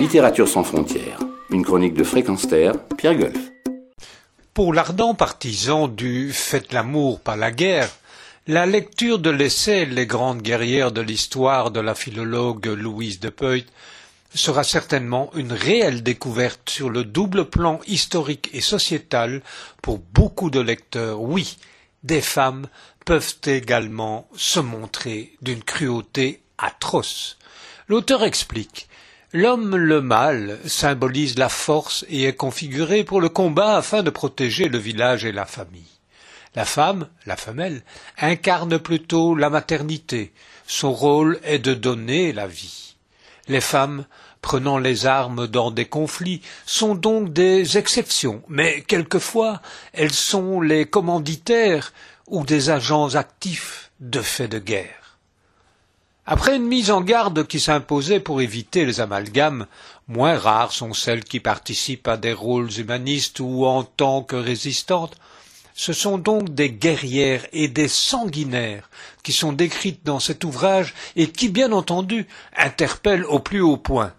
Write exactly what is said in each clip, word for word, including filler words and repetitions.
Littérature sans frontières, une chronique de Fréquence Terre, Pierre Golf. Pour l'ardent partisan du « faites l'amour, pas la guerre », la lecture de l'essai « Les grandes guerrières de l'histoire » de la philologue Louise de Puydt sera certainement une réelle découverte sur le double plan historique et sociétal pour beaucoup de lecteurs. Oui, des femmes peuvent également se montrer d'une cruauté atroce. L'auteur explique: l'homme, le mâle, symbolise la force et est configuré pour le combat afin de protéger le village et la famille. La femme, la femelle, incarne plutôt la maternité. Son rôle est de donner la vie. Les femmes, prenant les armes dans des conflits, sont donc des exceptions, mais quelquefois elles sont les commanditaires ou des agents actifs de faits de guerre. Après une mise en garde qui s'imposait pour éviter les amalgames, moins rares sont celles qui participent à des rôles humanistes ou en tant que résistantes. Ce sont donc des guerrières et des sanguinaires qui sont décrites dans cet ouvrage et qui, bien entendu, interpellent au plus haut point.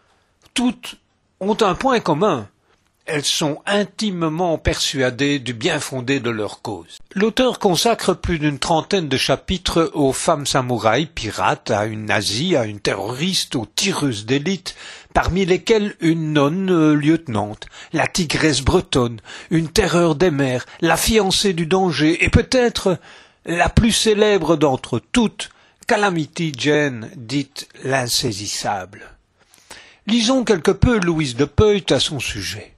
Toutes ont un point commun. Elles sont intimement persuadées du bien-fondé de leur cause. L'auteur consacre plus d'une trentaine de chapitres aux femmes samouraïs, pirates, à une nazie, à une terroriste, aux tireuses d'élite, parmi lesquelles une nonne lieutenante, la tigresse bretonne, une terreur des mers, la fiancée du danger, et peut-être la plus célèbre d'entre toutes, Calamity Jane, dite l'insaisissable. Lisons quelque peu Louise de Puydt à son sujet.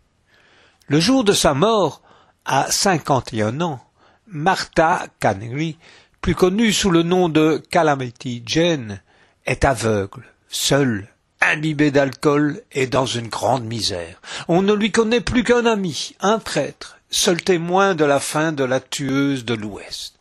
Le jour de sa mort, à cinquante et un ans, Martha Canary, plus connue sous le nom de Calamity Jane, est aveugle, seule, imbibée d'alcool et dans une grande misère. On ne lui connaît plus qu'un ami, un prêtre, seul témoin de la fin de la tueuse de l'Ouest.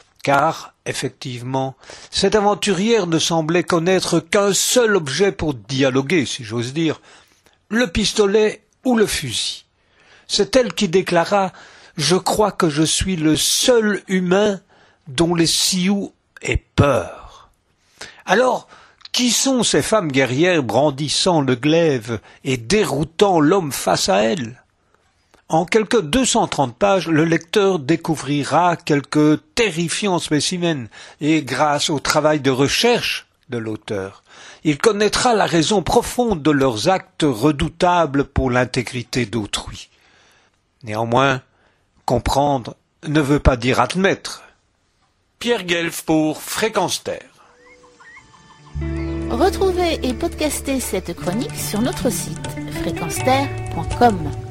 Car, effectivement, cette aventurière ne semblait connaître qu'un seul objet pour dialoguer, si j'ose dire, le pistolet ou le fusil. C'est elle qui déclara « Je crois que je suis le seul humain dont les Sioux aient peur. » Alors, qui sont ces femmes guerrières brandissant le glaive et déroutant l'homme face à elles? En quelques deux cent trente pages, le lecteur découvrira quelques terrifiants spécimens et, grâce au travail de recherche de l'auteur, il connaîtra la raison profonde de leurs actes redoutables pour l'intégrité d'autrui. Néanmoins, comprendre ne veut pas dire admettre. Pierre Guelf pour Fréquence Terre. Retrouvez et podcastez cette chronique sur notre site fréquence terre point com.